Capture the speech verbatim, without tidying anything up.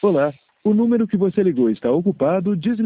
Olá, o número que você ligou está ocupado. Desligue.